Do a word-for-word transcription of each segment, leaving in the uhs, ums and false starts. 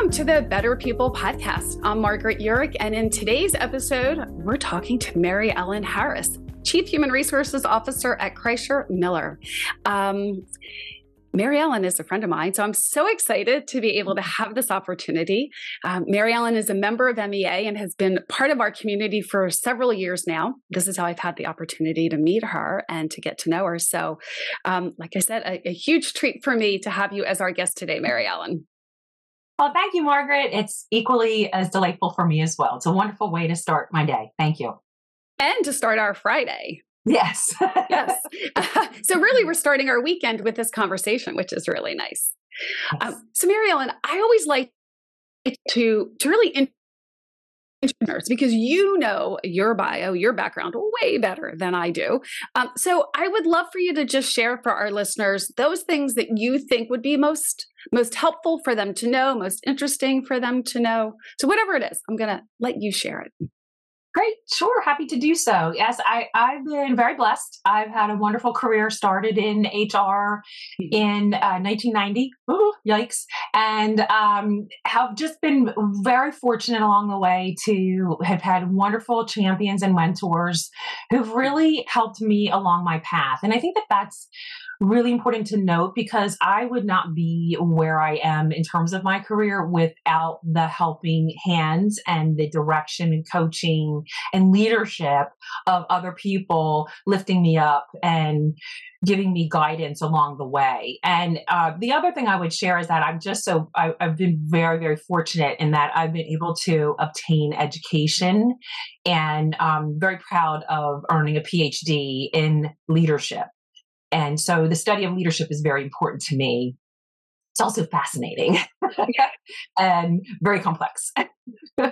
Welcome to the Better People podcast. I'm Margaret Urich, and in today's episode, we're talking to Mary Ellen Harris, Chief Human Resources Officer at Kreischer Miller. Um, Mary Ellen is a friend of mine, so I'm so excited to be able to have this opportunity. Um, Mary Ellen is a member of M E A and has been part of our community for several years now. This is how I've had the opportunity to meet her and to get to know her. So, um, like I said, a, a huge treat for me to have you as our guest today, Mary Ellen. Well, thank you, Margaret. It's equally as delightful for me as well. It's a wonderful way to start my day. Thank you. And to start our Friday. Yes. Yes. Uh, so really, we're starting our weekend with this conversation, which is really nice. Yes. Um, so Mary Ellen, I always like to, to really introduce, because you know your bio, your background way better than I do. Um, so I would love for you to just share for our listeners those things that you think would be most most helpful for them to know, most interesting for them to know. So whatever it is, I'm going to let you share it. Great. Sure. Happy to do so. Yes, I, I've been very blessed. I've had a wonderful career, started in H R in uh, nineteen ninety. Ooh, yikes. And um, have just been very fortunate along the way to have had wonderful champions and mentors who've really helped me along my path. And I think that that's really important to note, because I would not be where I am in terms of my career without the helping hands and the direction and coaching and leadership of other people lifting me up and giving me guidance along the way. And uh, the other thing I would share is that I'm just so, I, I've been very, very fortunate in that I've been able to obtain education, and I'm very proud of earning a P H D in leadership. And so the study of leadership is very important to me. It's also fascinating and very complex. Those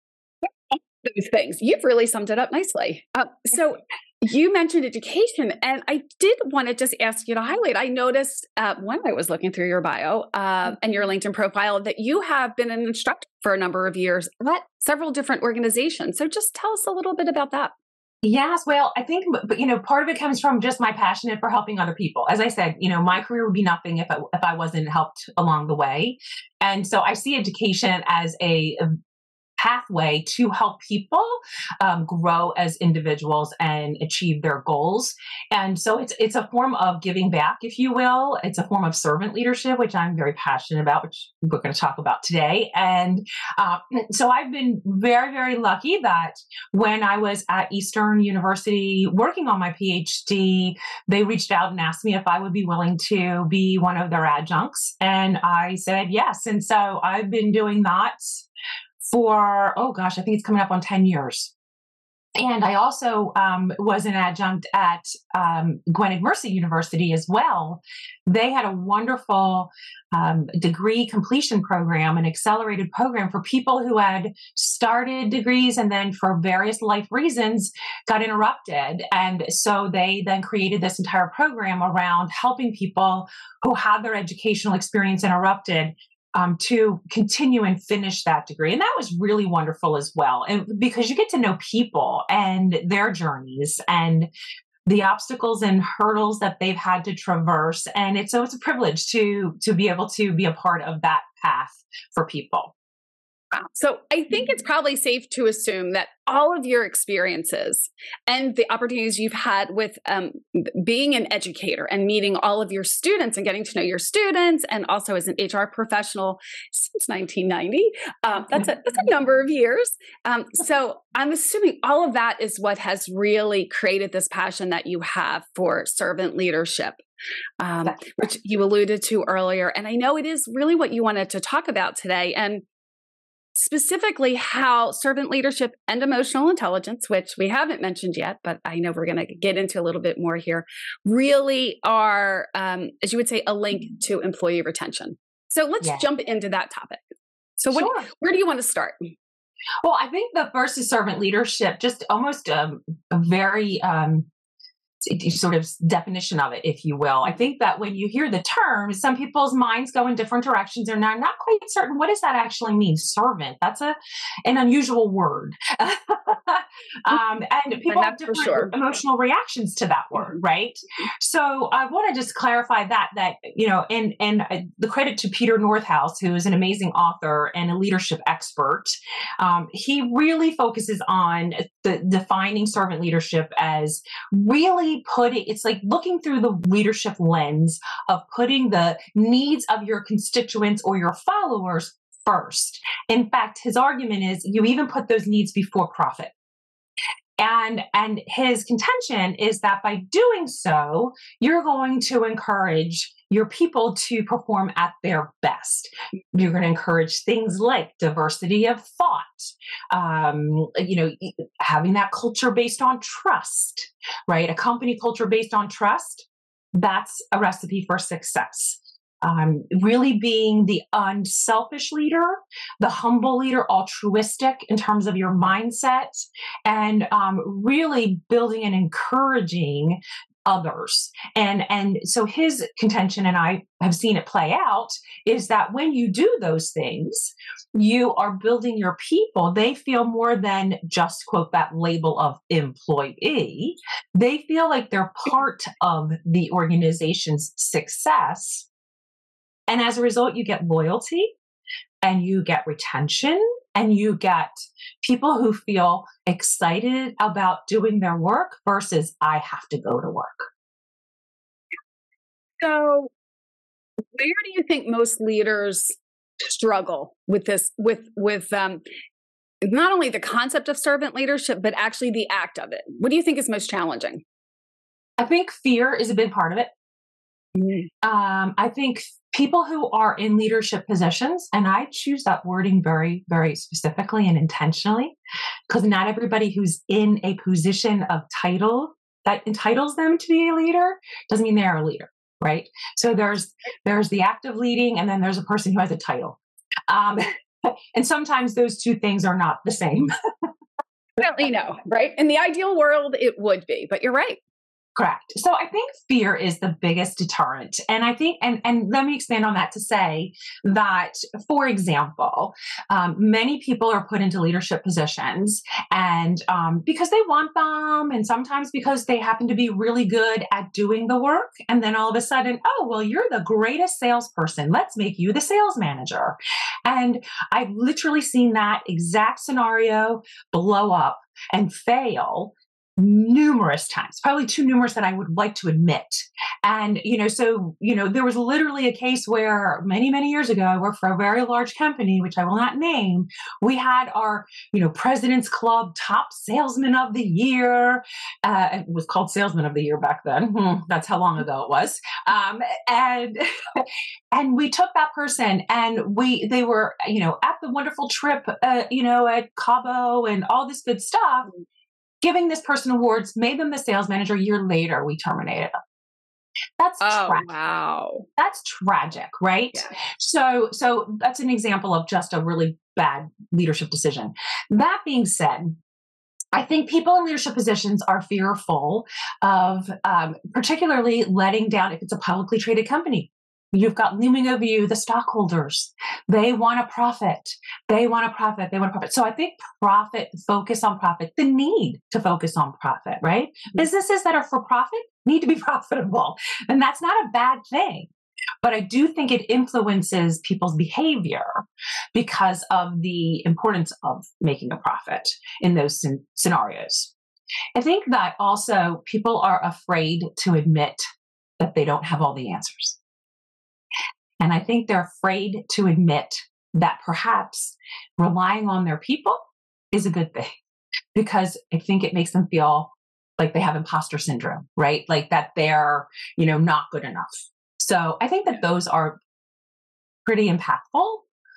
things. You've really summed it up nicely. Uh, so you mentioned education, and I did want to just ask you to highlight. I noticed uh, when I was looking through your bio uh, and your LinkedIn profile that you have been an instructor for a number of years at several different organizations. So just tell us a little bit about that. Yes, well, I think, but you know, part of it comes from just my passion for helping other people. As I said, you know, my career would be nothing if I, if I wasn't helped along the way. And so I see education as a, a pathway to help people um, grow as individuals and achieve their goals. And so it's it's a form of giving back, if you will. It's a form of servant leadership, which I'm very passionate about, which we're going to talk about today. And uh, so I've been very, very lucky that when I was at Eastern University working on my P H D, they reached out and asked me if I would be willing to be one of their adjuncts. And I said yes. And so I've been doing that for, oh gosh, I think it's coming up on ten years. And I also um, was an adjunct at um, Gwynedd Mercy University as well. They had a wonderful um, degree completion program, an accelerated program for people who had started degrees and then for various life reasons got interrupted. And so they then created this entire program around helping people who had their educational experience interrupted Um, to continue and finish that degree. And that was really wonderful as well. And because you get to know people and their journeys and the obstacles and hurdles that they've had to traverse. And it's, so it's a privilege to, to be able to be a part of that path for people. So I think it's probably safe to assume that all of your experiences and the opportunities you've had with um, being an educator and meeting all of your students and getting to know your students, and also as an H R professional since nineteen ninety, um, that's, a, that's a number of years. Um, so I'm assuming all of that is what has really created this passion that you have for servant leadership. Um, which you alluded to earlier. And I know it is really what you wanted to talk about today. And specifically how servant leadership and emotional intelligence, which we haven't mentioned yet, but I know we're going to get into a little bit more here, really are, um, as you would say, a link to employee retention. So let's yeah. jump into that topic. So what, sure. where do you want to start? Well, I think the first is servant leadership, just almost um, a very um, sort of definition of it, if you will. I think that when you hear the term, some people's minds go in different directions. They're not, not quite certain, what does that actually mean? Servant. That's a an unusual word. um, and people have different sure. emotional reactions to that word, right? So I want to just clarify that, that, you know, and, and the credit to Peter Northouse, who is an amazing author and a leadership expert. Um, he really focuses on the defining servant leadership as really putting, it's like looking through the leadership lens of putting the needs of your constituents or your followers first. In fact, his argument is you even put those needs before profit. And, and his contention is that by doing so, you're going to encourage your people to perform at their best. You're going to encourage things like diversity of thought, um, you know, having that culture based on trust, right? A company culture based on trust, that's a recipe for success. Um, really being the unselfish leader, the humble leader, altruistic in terms of your mindset, and um, really building and encouraging others. And, and so his contention, and I have seen it play out, is that when you do those things, you are building your people. They feel more than just, quote, that label of employee. They feel like they're part of the organization's success. And as a result, you get loyalty and you get retention and you get people who feel excited about doing their work versus I have to go to work. So where do you think most leaders struggle with this, with, with um, not only the concept of servant leadership, but actually the act of it? What do you think is most challenging? I think fear is a big part of it. Mm-hmm. Um, I think people who are in leadership positions, and I choose that wording very, very specifically and intentionally, because not everybody who's in a position of title that entitles them to be a leader doesn't mean they're a leader, right? So there's there's the act of leading, and then there's a person who has a title. Um, and sometimes those two things are not the same. Definitely no, right? In the ideal world, it would be, but you're right. Correct. So I think fear is the biggest deterrent. And I think, and, and let me expand on that to say that, for example, um, many people are put into leadership positions and um, because they want them, and sometimes because they happen to be really good at doing the work. And then all of a sudden, oh, well, you're the greatest salesperson. Let's make you the sales manager. And I've literally seen that exact scenario blow up and fail numerous times, probably too numerous that I would like to admit. And, you know, so, you know, there was literally a case where many, many years ago, I worked for a very large company, which I will not name. We had our, you know, President's Club top salesman of the year. Uh, it was called salesman of the year back then. Hmm, that's how long ago it was. Um, and, and we took that person and we, they were, you know, at the wonderful trip, uh, you know, at Cabo and all this good stuff. Giving this person awards, made them the sales manager. A year later, we terminated them. That's oh, tragic. Wow. That's tragic, right? Yeah. So, so that's an example of just a really bad leadership decision. That being said, I think people in leadership positions are fearful of um, particularly letting down if it's a publicly traded company. You've got looming over you the stockholders. They want a profit. They want a profit. They want a profit. So I think profit, focus on profit, the need to focus on profit, right? Mm-hmm. Businesses that are for profit need to be profitable. And that's not a bad thing. But I do think it influences people's behavior because of the importance of making a profit in those scen- scenarios. I think that also people are afraid to admit that they don't have all the answers. And I think they're afraid to admit that perhaps relying on their people is a good thing because I think it makes them feel like they have imposter syndrome, right? Like that they're, you know, not good enough. So I think that those are pretty impactful.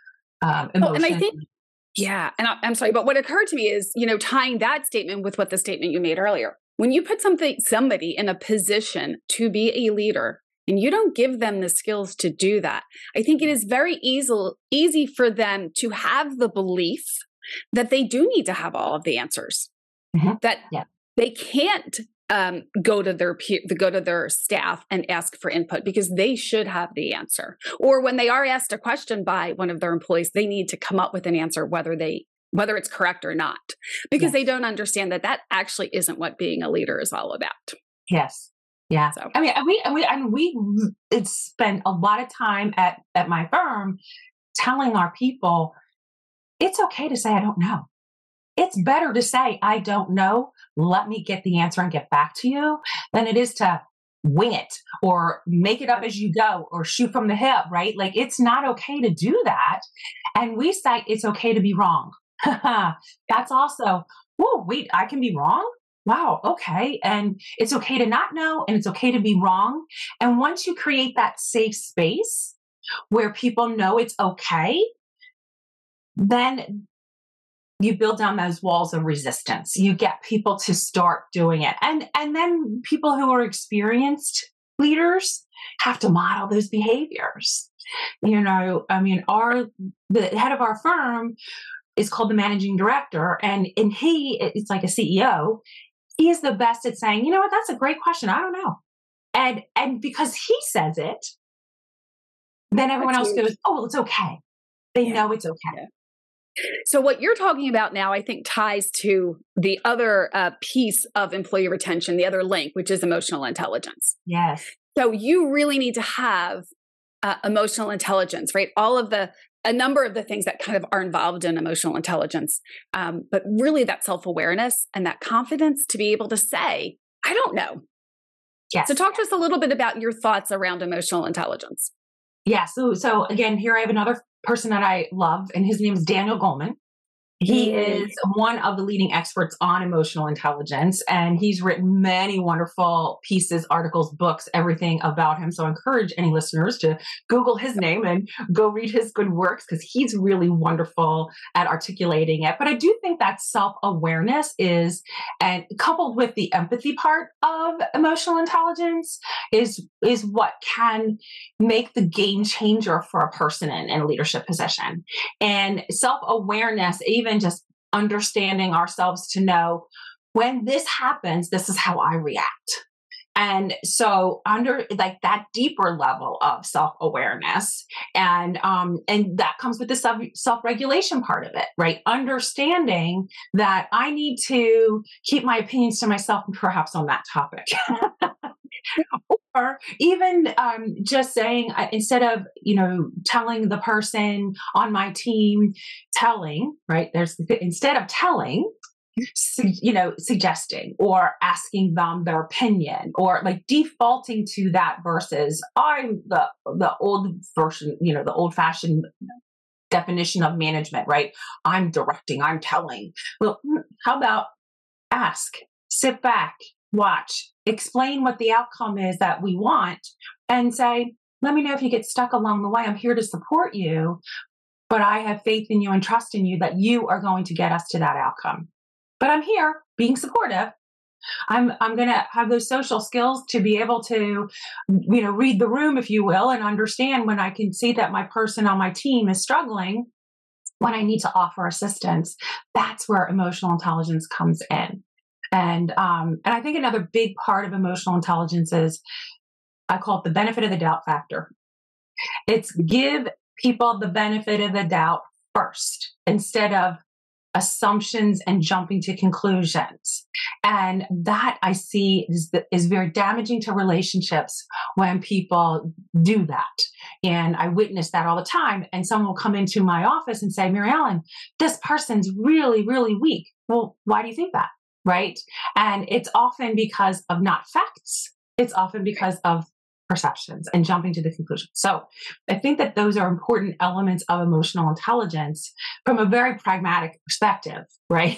Um, oh, and I think, yeah, and I, I'm sorry, but what occurred to me is, you know, tying that statement with what the statement you made earlier. When you put something, somebody in a position to be a leader, and you don't give them the skills to do that, I think it is very easy, easy for them to have the belief that they do need to have all of the answers, mm-hmm. that yeah. they can't um, go to their peer, go to their staff and ask for input, because they should have the answer. Or when they are asked a question by one of their employees, they need to come up with an answer, whether they whether it's correct or not, because yes. they don't understand that that actually isn't what being a leader is all about. Yes. Yeah. So. I mean, we, we, and we it's spent a lot of time at, at my firm telling our people, it's okay to say, I don't know. It's better to say, I don't know. Let me get the answer and get back to you, than it is to wing it or make it up as you go or shoot from the hip, right? Like, it's not okay to do that. And we say it's okay to be wrong. That's also, whoa, wait, I can be wrong? Wow, okay. And it's okay to not know, and it's okay to be wrong. And once you create that safe space where people know it's okay, then you build down those walls of resistance. You get people to start doing it. And, and then people who are experienced leaders have to model those behaviors. You know, I mean, our, the head of our firm is called the managing director, and, and he, it's like a C E O. He is the best at saying, you know what, that's a great question. I don't know. And, and because he says it, then everyone that's else huge. goes, oh, well, it's okay. They yeah. know it's okay. Yeah. So what you're talking about now, I think, ties to the other uh, piece of employee retention, the other link, which is emotional intelligence. Yes. So you really need to have uh, emotional intelligence, right? All of the, a number of the things that kind of are involved in emotional intelligence, um, but really that self-awareness and that confidence to be able to say, I don't know. Yes. So talk to us a little bit about your thoughts around emotional intelligence. Yeah. So, so again, here I have another person that I love, and his name is Daniel Goleman. He mm-hmm. is one of the leading experts on emotional intelligence, and he's written many wonderful pieces, articles, books, everything about him. So I encourage any listeners to Google his name and go read his good works, because he's really wonderful at articulating it. But I do think that self-awareness is, and coupled with the empathy part of emotional intelligence, is, is what can make the game changer for a person in, in a leadership position. And self-awareness, even Even just understanding ourselves to know, when this happens, this is how I react. And so under like that deeper level of self-awareness, and um, and that comes with the self, self-regulation part of it, right? Understanding that I need to keep my opinions to myself, perhaps on that topic. Or even um, just saying, uh, instead of, you know, telling the person on my team, telling, right? There's, instead of telling, su- you know, suggesting or asking them their opinion, or like defaulting to that versus I'm the, the old version, you know, the old fashioned definition of management, right? I'm directing, I'm telling. Well, how about ask, sit back, watch, explain what the outcome is that we want, and say, let me know if you get stuck along the way. I'm here to support you, but I have faith in you and trust in you that you are going to get us to that outcome. But I'm here being supportive. I'm I'm going to have those social skills to be able to, you know, read the room, if you will, and understand when I can see that my person on my team is struggling, when I need to offer assistance. That's where emotional intelligence comes in. And um, and I think another big part of emotional intelligence is, I call it the benefit of the doubt factor. It's give people the benefit of the doubt first, instead of assumptions and jumping to conclusions. And that I see is, is very damaging to relationships when people do that. And I witness that all the time. And someone will come into my office and say, Mary Ellen, this person's really, really weak. Well, why do you think that? Right? And it's often because of not facts. It's often because of perceptions and jumping to the conclusion. So I think that those are important elements of emotional intelligence from a very pragmatic perspective, right?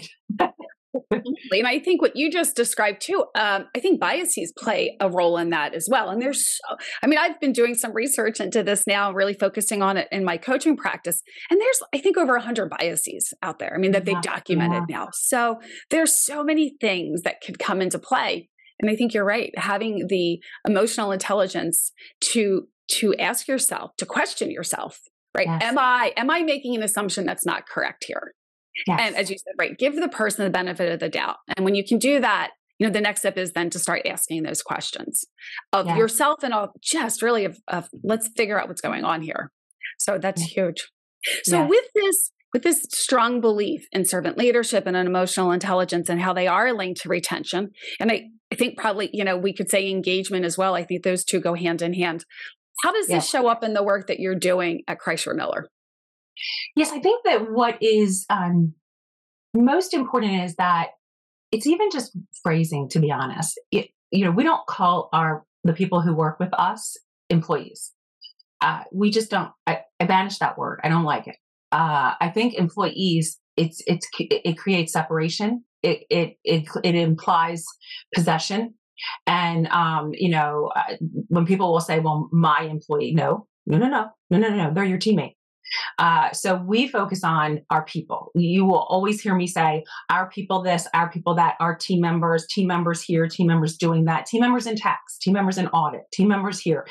And I think what you just described too, um, I think biases play a role in that as well. And there's, so, I mean, I've been doing some research into this now, really focusing on it in my coaching practice. And there's, I think, over a hundred biases out there. I mean, that they've documented yeah. now. So there's so many things that could come into play. And I think you're right. Having the emotional intelligence to to ask yourself, to question yourself, right? Yes. Am I am I making an assumption that's not correct here? Yes. And as you said, right, give the person the benefit of the doubt. And when you can do that, you know, the next step is then to start asking those questions of Yeah. yourself and of just really of, of let's figure out what's going on here. So that's Yeah. huge. So Yes. with this, with this strong belief in servant leadership and in emotional intelligence and how they are linked to retention, and I, I think probably, you know, we could say engagement as well. I think those two go hand in hand. How does Yes. this show up in the work that you're doing at Kreischer Miller? Yes, I think that what is um, most important is that it's even just phrasing, to be honest. It, you know, we don't call our the people who work with us employees. Uh, we just don't. I, I banish that word. I don't like it. Uh, I think employees. It's it's it creates separation. It it it it implies possession, and um, you know, uh, when people will say, "Well, my employee," no, no, no, no, no, no, no, they're your teammate. Uh, so we focus on our people. You will always hear me say, our people this, our people that, our team members, team members here, team members doing that, team members in tax, team members in audit, team members here.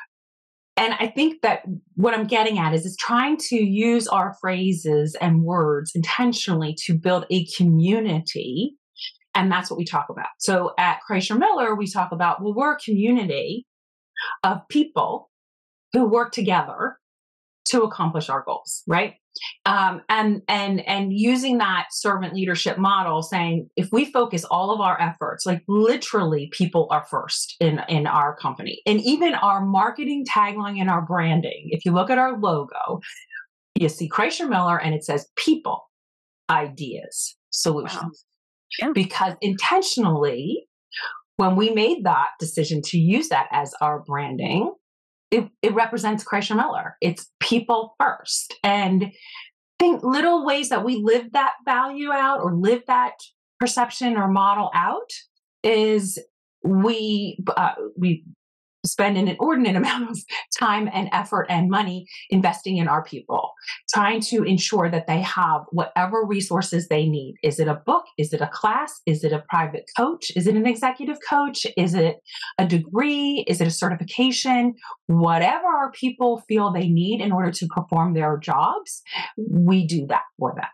And I think that what I'm getting at is, is trying to use our phrases and words intentionally to build a community. And that's what we talk about. So at Kreischer Miller, we talk about, well, we're a community of people who work together to accomplish our goals, right? Um, and and and using that servant leadership model, saying if we focus all of our efforts, like literally, people are first in in our company, and even our marketing tagline and our branding. If you look at our logo, you see Kreischer Miller, and it says "People, Ideas, Solutions," wow. Yeah. Because intentionally, when we made that decision to use that as our branding, It, it represents Kreischer Miller. It's people first. And think little ways that we live that value out or live that perception or model out is we uh, we spend an inordinate amount of time and effort and money investing in our people, trying to ensure that they have whatever resources they need. Is it a book? Is it a class? Is it a private coach? Is it an executive coach? Is it a degree? Is it a certification? Whatever our people feel they need in order to perform their jobs, we do that for them.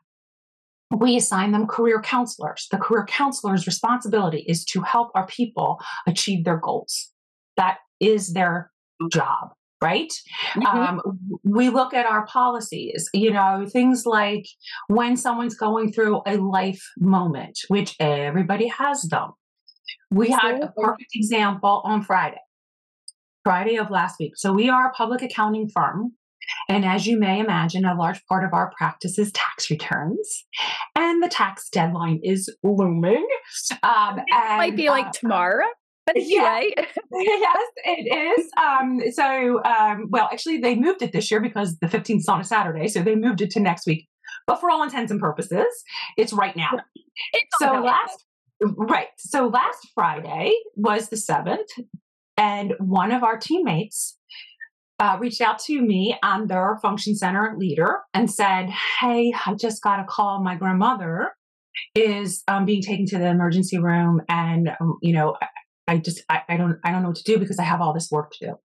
We assign them career counselors. The career counselor's responsibility is to help our people achieve their goals. That is their job, right? Mm-hmm. Um, we look at our policies, you know, things like when someone's going through a life moment, which everybody has them. We had a perfect example on Friday, Friday of last week. So we are a public accounting firm. And as you may imagine, a large part of our practice is tax returns. And the tax deadline is looming. Um, it and, might be like uh, tomorrow. But anyway. Yeah, yes, it is. Um, so, um, well, actually, they moved it this year because the fifteenth is on a Saturday. So they moved it to next week. But for all intents and purposes, it's right now. It's so last, right. So last Friday was the seventh. And one of our teammates uh, reached out to me and their function center leader and said, "Hey, I just got a call. My grandmother is um, being taken to the emergency room. And, um, you know, I just, I, I don't, I don't know what to do because I have all this work to do."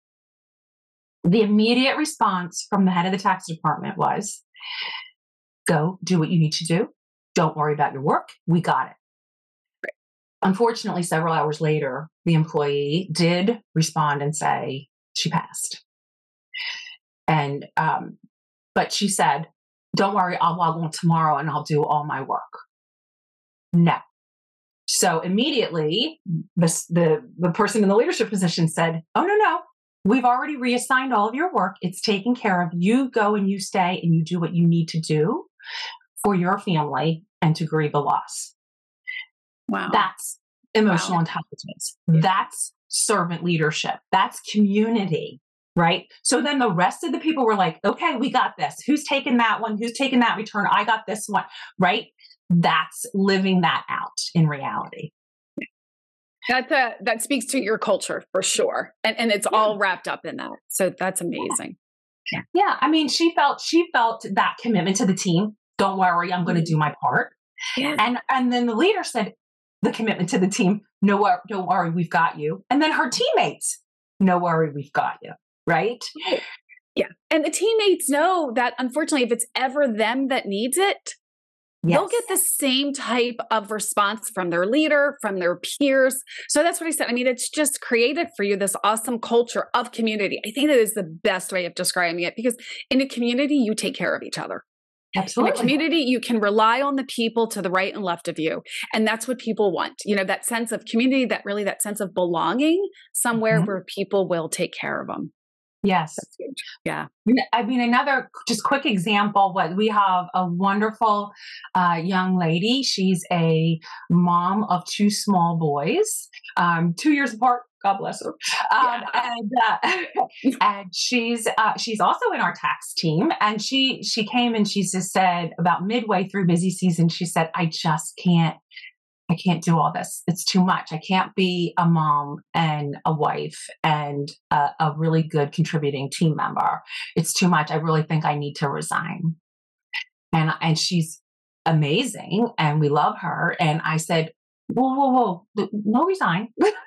The immediate response from the head of the tax department was, "Go do what you need to do. Don't worry about your work. We got it." Right. Unfortunately, several hours later, the employee did respond and say she passed. And, um, but she said, "Don't worry, I'll log on tomorrow and I'll do all my work." No. So immediately, the, the, the person in the leadership position said, "Oh, no, no, we've already reassigned all of your work. It's taken care of. You go and you stay and you do what you need to do for your family and to grieve a loss." Wow. That's emotional wow. intelligence. That's servant leadership. That's community, right? So then the rest of the people were like, "Okay, we got this. Who's taking that one? Who's taking that return? I got this one," right? That's living that out in reality. That uh, that speaks to your culture for sure, and and it's yeah. all wrapped up in that. So that's amazing. Yeah. yeah, I mean, she felt she felt that commitment to the team. Don't worry, I'm going to do my part. Yeah. And and then the leader said the commitment to the team. No, don't worry, we've got you. And then her teammates, "No worry, we've got you." Right? Yeah, and the teammates know that unfortunately, if it's ever them that needs it, they'll Yes. get the same type of response from their leader, from their peers. So that's what I said. I mean, it's just created for you this awesome culture of community. I think that is the best way of describing it, because in a community, you take care of each other. Absolutely. In a community, you can rely on the people to the right and left of you. And that's what people want. You know, that sense of community, that really that sense of belonging somewhere mm-hmm. where people will take care of them. Yes. That's huge. Yeah. I mean, another just quick example, what we have a wonderful uh, young lady. She's a mom of two small boys, um, two years apart. God bless her. Um, yeah. And uh, and she's uh, she's also in our tax team. And she she came and she just said about midway through busy season, she said, I just can't. I can't do all this. It's too much. I can't be a mom and a wife and a, a really good contributing team member. It's too much. I really think I need to resign. And, and she's amazing and we love her. And I said, whoa, whoa, whoa, no resign.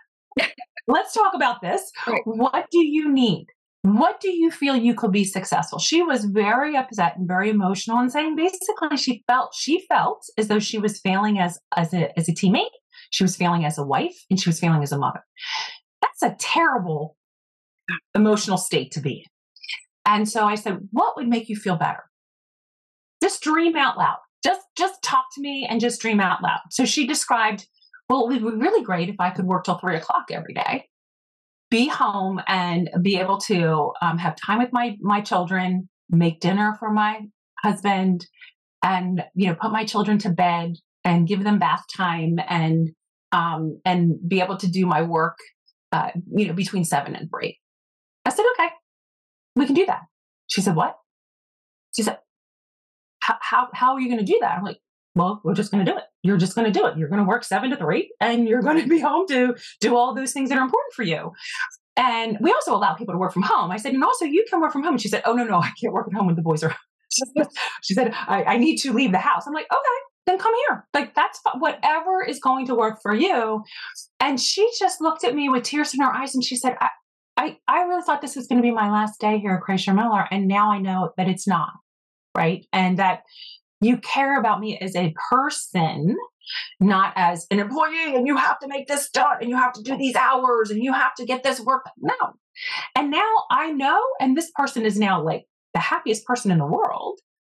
Let's talk about this. Right. What do you need? What do you feel you could be successful? She was very upset and very emotional and saying basically she felt she felt as though she was failing as as a as a teammate, she was failing as a wife, and she was failing as a mother. That's a terrible emotional state to be in. And so I said, what would make you feel better? Just dream out loud. Just just talk to me and just dream out loud. So she described, well, it would be really great if I could work till three o'clock every day. Be home and be able to um, have time with my my children, make dinner for my husband, and you know, put my children to bed and give them bath time, and um, and be able to do my work, uh, you know, between seven and three. I said, okay, we can do that. She said, what? She said, how how how are you going to do that? I'm like, well, we're just going to do it. You're just going to do it. You're going to work seven to three and you're going to be home to do all those things that are important for you. And we also allow people to work from home. I said, and also you can work from home. And she said, oh, no, no, I can't work at home when the boys are home. She said, I, I need to leave the house. I'm like, okay, then come here. Like that's whatever is going to work for you. And she just looked at me with tears in her eyes. And she said, I, I, I really thought this was going to be my last day here at Kreischer Miller. And now I know that it's not. Right. And that you care about me as a person, not as an employee, and you have to make this done, and you have to do these hours, and you have to get this work. No. And now I know, and this person is now like the happiest person in the world.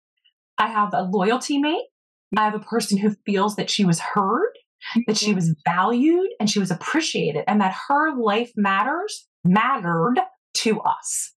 I have a loyal teammate. I have a person who feels that she was heard, that she was valued, and she was appreciated, and that her life matters, mattered to us.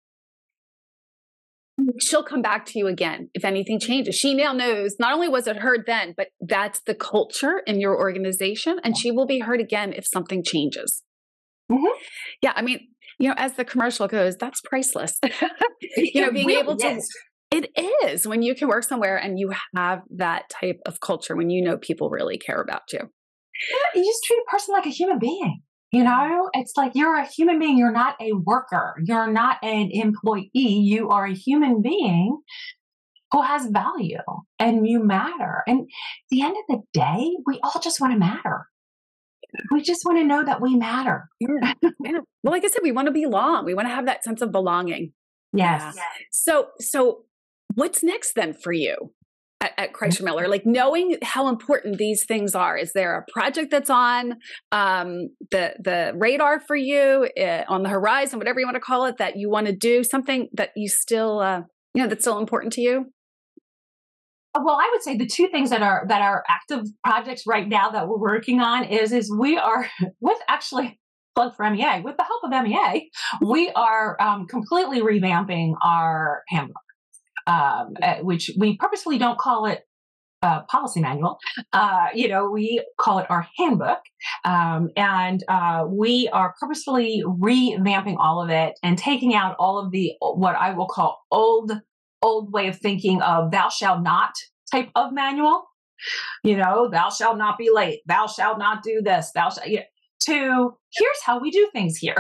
She'll come back to you again if anything changes. She now knows not only was it heard then, but that's the culture in your organization, and she will be heard again if something changes. Mm-hmm. Yeah, I mean, you know, as the commercial goes, that's priceless. You know, being really able to, is. It is when you can work somewhere and you have that type of culture, when you know people really care about you. Yeah, you just treat a person like a human being. You know, it's like you're a human being. You're not a worker. You're not an employee. You are a human being who has value and you matter. And at the end of the day, we all just want to matter. We just want to know that we matter. Yeah. Yeah. Well, like I said, we want to belong. We want to have that sense of belonging. Yes. Yeah. So, so what's next then for you at, at Kreischer Miller? Like knowing how important these things are. Is there a project that's on um, the the radar for you, uh, on the horizon, whatever you want to call it, that you want to do? Something that you still, uh, you know, that's still important to you? Well, I would say the two things that are that are active projects right now that we're working on is is we are with actually plug for M E A with the help of M E A, we are um, completely revamping our handbook. Um, which we purposefully don't call it a policy manual. Uh, you know, we call it our handbook. Um, and uh, we are purposefully revamping all of it and taking out all of the, what I will call old, old way of thinking of thou shalt not type of manual. You know, thou shalt not be late. Thou shalt not do this. Thou shalt, you know, to here's how we do things here.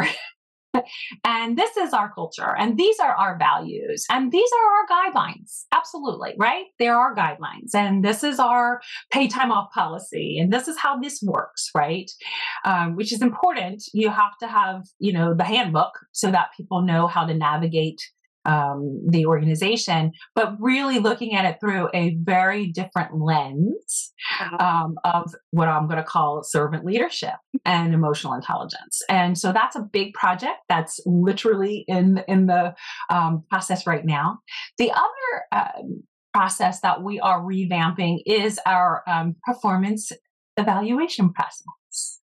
And this is our culture, and these are our values, and these are our guidelines. Absolutely, right? There are guidelines, and this is our pay time off policy, and this is how this works, right? Um, which is important. You have to have, you know, the handbook so that people know how to navigate um, the organization, but really looking at it through a very different lens um, of what I'm going to call servant leadership and emotional intelligence. And so that's a big project that's literally in in the um, process right now. The other uh, process that we are revamping is our um, performance evaluation process,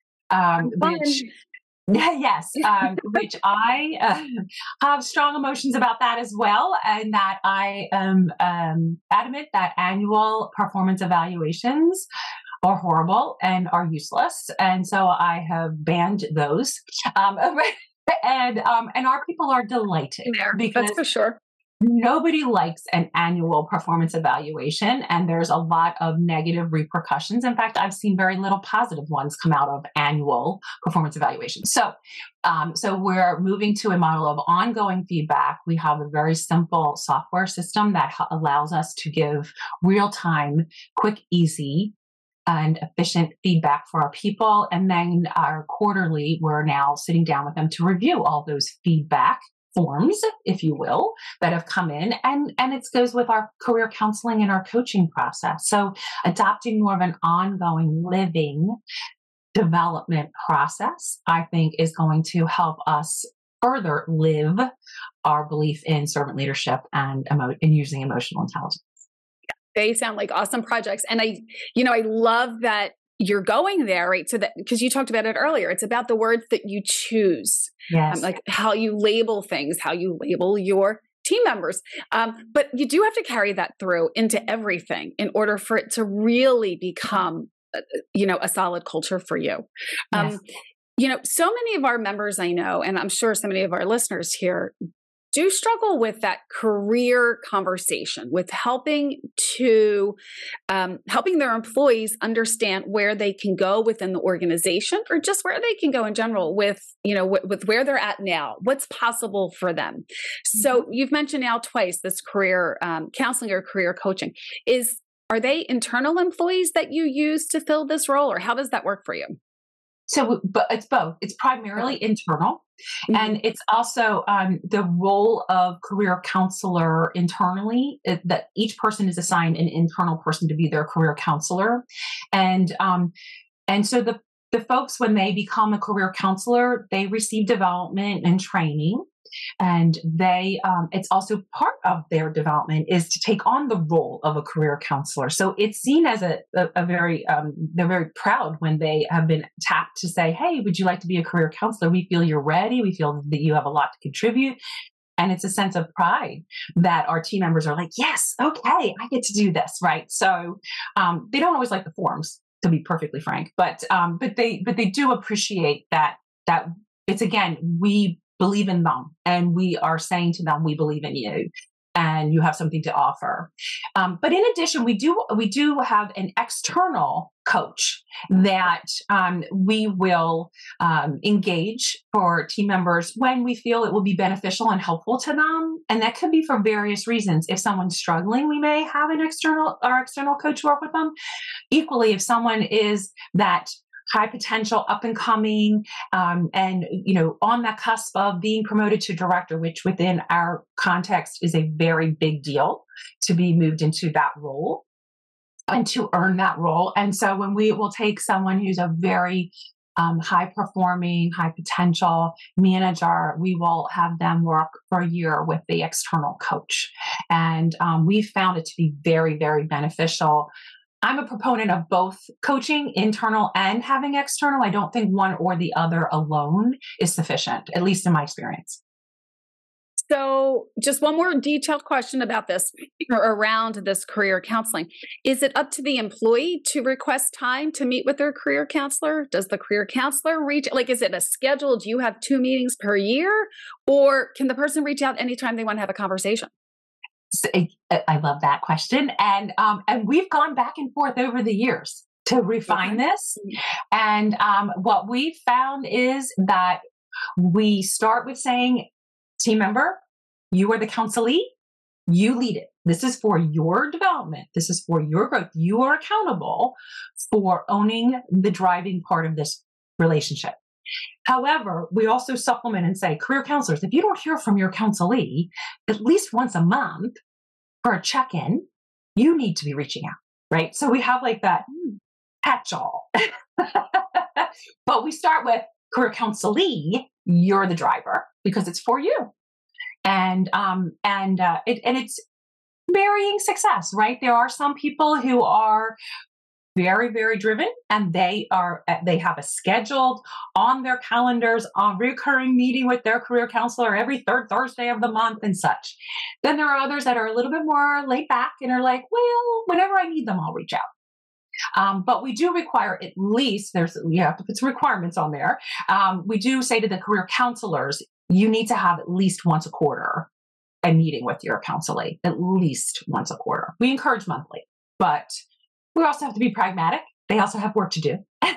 um, which yes, um, which I uh, have strong emotions about that as well, and that I am um, adamant that annual performance evaluations are horrible and are useless, and so I have banned those. Um, and um, and our people are delighted there, because that's for sure. Nobody likes an annual performance evaluation, and there's a lot of negative repercussions. In fact, I've seen very little positive ones come out of annual performance evaluations. So, um, so we're moving to a model of ongoing feedback. We have a very simple software system that ha- allows us to give real-time, quick, easy, and efficient feedback for our people. And then our quarterly, we're now sitting down with them to review all those feedback forms, if you will, that have come in. And, and it goes with our career counseling and our coaching process. So adopting more of an ongoing living development process, I think, is going to help us further live our belief in servant leadership and, emo- and using emotional intelligence. They sound like awesome projects. And I, you know, I love that you're going there, right? So that, because you talked about it earlier, it's about the words that you choose, yes. um, like how you label things, how you label your team members. Um, but you do have to carry that through into everything in order for it to really become, uh, you know, a solid culture for you. Um, yes. You know, so many of our members I know, and I'm sure so many of our listeners here do struggle with that career conversation, with helping to um, helping their employees understand where they can go within the organization, or just where they can go in general with, you know, w- with where they're at now, what's possible for them. So you've mentioned now twice this career um, counseling or career coaching. Is are they internal employees that you use to fill this role, or how does that work for you? So, but it's both. It's primarily internal, mm-hmm. and it's also um, the role of career counselor internally. It, that each person is assigned an internal person to be their career counselor, and um, and so the the folks, when they become a career counselor, they receive development and training. And they, um, it's also part of their development is to take on the role of a career counselor. So it's seen as a, a, a very, um, they're very proud when they have been tapped to say, hey, would you like to be a career counselor? We feel you're ready. We feel that you have a lot to contribute. And it's a sense of pride that our team members are like, yes, okay, I get to do this, right? So um, they don't always like the forms, to be perfectly frank, but um, but they but they do appreciate that that it's, again, we believe in them, and we are saying to them, we believe in you, and you have something to offer. Um, but in addition, we do we do have an external coach that um, we will um, engage for team members when we feel it will be beneficial and helpful to them, and that could be for various reasons. If someone's struggling, we may have an external our external coach work with them. Equally, if someone is that high potential, up and coming, um, and, you know, on the cusp of being promoted to director, which within our context is a very big deal to be moved into that role and to earn that role. And so when we will take someone who's a very um, high performing, high potential manager, we will have them work for a year with the external coach. And um, we found it to be very, very beneficial. I'm a proponent of both coaching, internal and having external. I don't think one or the other alone is sufficient, at least in my experience. So just one more detailed question about this, or around this career counseling. Is it up to the employee to request time to meet with their career counselor? Does the career counselor reach, like, is it a schedule? Do you have two meetings per year? Or can the person reach out anytime they want to have a conversation? So I love that question. And um, and we've gone back and forth over the years to refine okay. this. And um, what we found is that we start with saying, team member, you are the counselee, you lead it. This is for your development. This is for your growth. You are accountable for owning the driving part of this relationship. However, we also supplement and say, career counselors, if you don't hear from your counselee at least once a month for a check-in, you need to be reaching out, right? So we have like that catch-all. But we start with career counselee, you're the driver because it's for you. And um and uh it, and it's varying success, right? There are some people who are very, very driven, and they are they have a scheduled on their calendars a recurring meeting with their career counselor every third Thursday of the month and such. Then there are others that are a little bit more laid back and are like, well, whenever I need them, I'll reach out. Um, but we do require at least, there's, you have to put some requirements on there. Um, we do say to the career counselors, you need to have at least once a quarter a meeting with your counselee, at least once a quarter. We encourage monthly, but we also have to be pragmatic. They also have work to do. And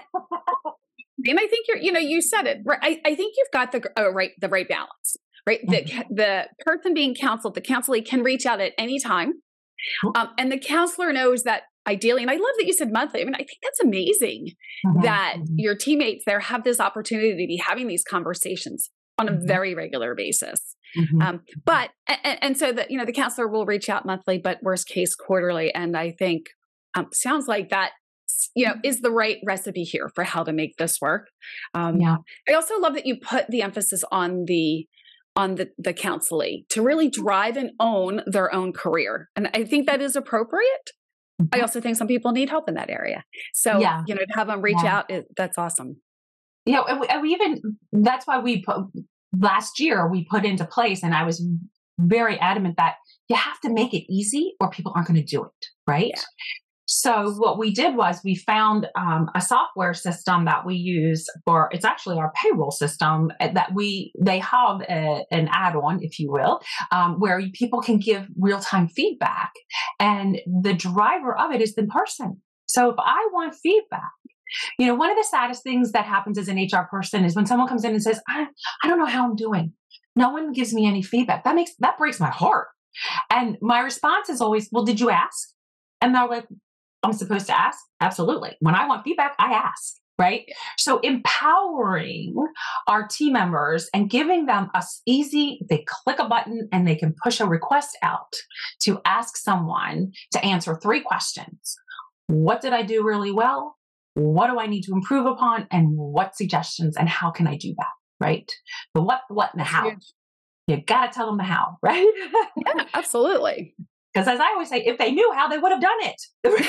I think you're, you know, you said it, right? I, I think you've got the uh, right, the right balance, right? Mm-hmm. The, the person being counseled, the counselee can reach out at any time. Um, and the counselor knows that ideally, and I love that you said monthly. I mean, I think that's amazing mm-hmm. that mm-hmm. your teammates there have this opportunity to be having these conversations on a mm-hmm. very regular basis. Mm-hmm. Um, but, and, and so that, you know, the counselor will reach out monthly, but worst case quarterly. And I think, um, sounds like that, you know, is the right recipe here for how to make this work. Um, yeah. I also love that you put the emphasis on the, on the, the counselee to really drive and own their own career. And I think that is appropriate. Mm-hmm. I also think some people need help in that area. So, yeah. you know, to have them reach yeah. out, it, that's awesome. You know, and we, and we even, that's why we put, last year we put into place, and I was very adamant that you have to make it easy or people aren't going to do it. Right. Yeah. So what we did was we found um, a software system that we use for, it's actually our payroll system that we, they have a, an add-on, if you will, um, where people can give real-time feedback. And the driver of it is the person. So if I want feedback, you know, one of the saddest things that happens as an H R person is when someone comes in and says, I, I don't know how I'm doing. No one gives me any feedback. That makes, that breaks my heart. And my response is always, well, did you ask? And they're like, I'm supposed to ask? Absolutely. When I want feedback, I ask, right? So empowering our team members and giving them a easy, they click a button and they can push a request out to ask someone to answer three questions. What did I do really well? What do I need to improve upon? And what suggestions and how can I do that, right? The what, the what, and the how. You got to tell them the how, right? Yeah, absolutely. Because as I always say, if they knew how, they would have done it.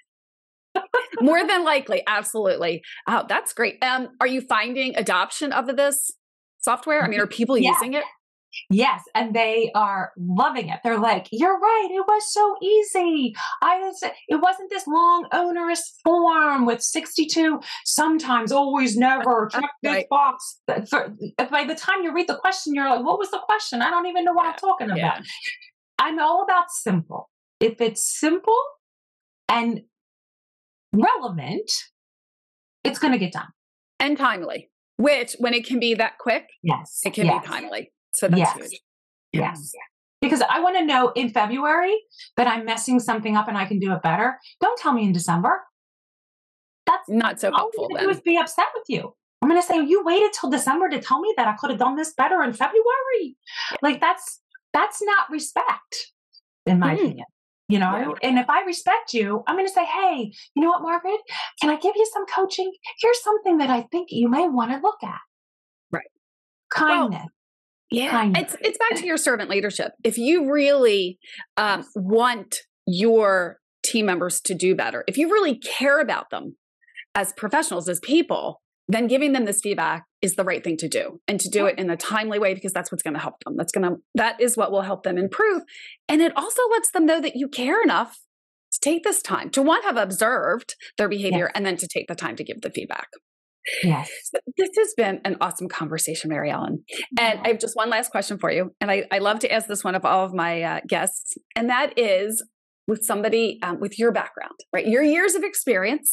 More than likely. Absolutely. Oh, that's great. Um, are you finding adoption of this software? I mean, are people yeah. using it? Yes. And they are loving it. They're like, you're right. It was so easy. I was, it wasn't this long, onerous form with sixty-two, sometimes, always, never, check this right. box. For, by the time you read the question, you're like, what was the question? I don't even know what yeah. I'm talking about. Yeah. I'm all about simple. If it's simple and relevant, it's going to get done. And timely, which when it can be that quick, yes, it can yes. be timely. So that's yes. huge. Yes. Because I want to know in February that I'm messing something up and I can do it better. Don't tell me in December. That's not so helpful. All I'm going to do is be upset with you. I'm going to say, you waited till December to tell me that I could have done this better in February. Like that's, That's not respect, in my mm. opinion. You know, yeah. And if I respect you, I'm going to say, hey, you know what, Margaret? Can I give you some coaching? Here's something that I think you may want to look at. Right. Kindness. Well, yeah. Kindness. It's it's back to your servant leadership. If you really um, want your team members to do better, if you really care about them as professionals, as people, then giving them this feedback is the right thing to do, and to do it in a timely way, because that's what's going to help them. That's going to, that is what will help them improve. And it also lets them know that you care enough to take this time to, one, have observed their behavior, yes. and then to take the time to give the feedback. Yes. So this has been an awesome conversation, Mary Ellen. And I have just one last question for you. And I, I love to ask this one of all of my uh, guests. And that is with somebody um, with your background, right? Your years of experience.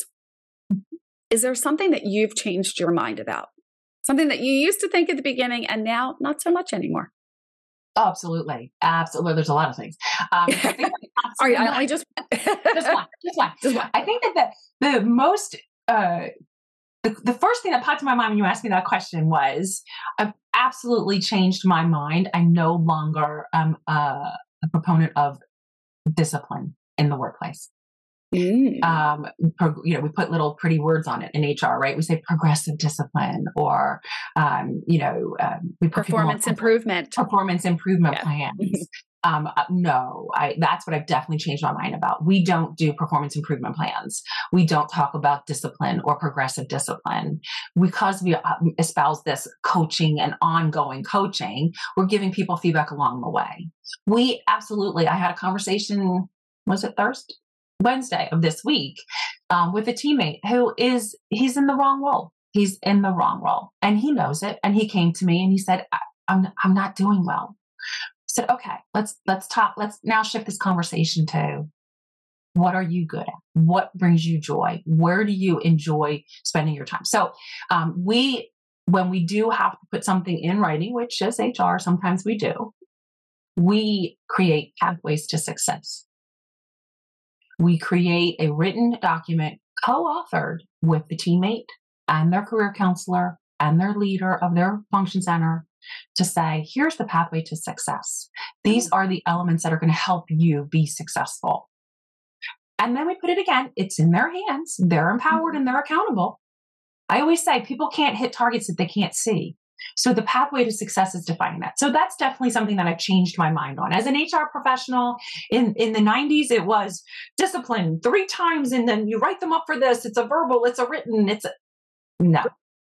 Is there something that you've changed your mind about? Something that you used to think at the beginning and now not so much anymore? Oh, absolutely. Absolutely. There's a lot of things. Um, I think Are you, I just, just one, just one, just one. I think that the, the most uh, the, the first thing that popped in my mind when you asked me that question was, I've absolutely changed my mind. I no longer am a, a proponent of discipline in the workplace. Mm. Um, pro, you know, we put little pretty words on it in H R, right? We say progressive discipline, or, um, you know, um, we put performance improvement, performance improvement yeah. plans. Um, uh, no, I, that's what I've definitely changed my mind about. We don't do performance improvement plans. We don't talk about discipline or progressive discipline, because we uh, espouse this coaching and ongoing coaching. We're giving people feedback along the way. We absolutely, I had a conversation, was it Thursday? Wednesday of this week, um, with a teammate who is, he's in the wrong role. He's in the wrong role, and he knows it. And he came to me and he said, I, I'm, I'm not doing well. I said, okay, let's, let's talk. Let's now shift this conversation to, what are you good at? What brings you joy? Where do you enjoy spending your time? So, um, we, when we do have to put something in writing, which is H R, sometimes we do, we create pathways to success. We create a written document co-authored with the teammate and their career counselor and their leader of their function center to say, here's the pathway to success. These are the elements that are going to help you be successful. And then we put it again, it's in their hands. They're empowered and they're accountable. I always say people can't hit targets that they can't see. So the pathway to success is defining that. So that's definitely something that I've changed my mind on. As an H R professional in, in the nineties, it was discipline three times and then you write them up for this. It's a verbal, it's a written, it's a, no.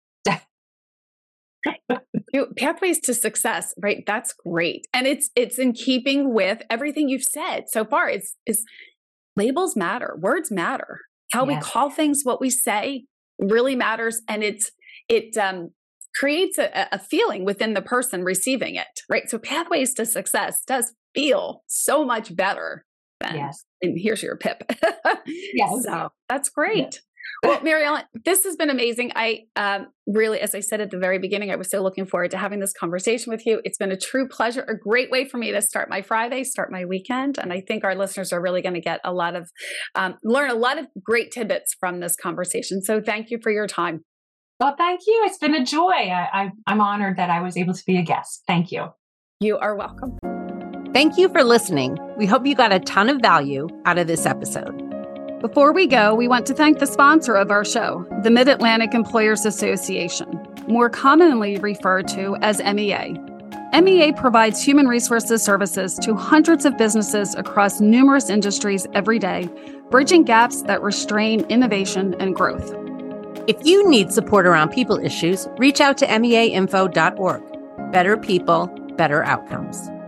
Pathways to success, right? That's great. And it's, it's in keeping with everything you've said so far. It's, it's labels matter. Words matter. How yes. we call things, what we say really matters. And it's, it, um, creates a, a feeling within the person receiving it, right? So pathways to success does feel so much better than, yes. and here's your pip. Yes. So that's great. Yes. Well, Mary Ellen, this has been amazing. I um, really, as I said at the very beginning, I was so looking forward to having this conversation with you. It's been a true pleasure, a great way for me to start my Friday, start my weekend. And I think our listeners are really going to get a lot of, um, learn a lot of great tidbits from this conversation. So thank you for your time. Well, thank you. It's been a joy. I, I, I'm honored that I was able to be a guest. Thank you. You are welcome. Thank you for listening. We hope you got a ton of value out of this episode. Before we go, we want to thank the sponsor of our show, the Mid-Atlantic Employers Association, more commonly referred to as M E A. M E A provides human resources services to hundreds of businesses across numerous industries every day, bridging gaps that restrain innovation and growth. If you need support around people issues, reach out to M E A info dot org. Better people, better outcomes.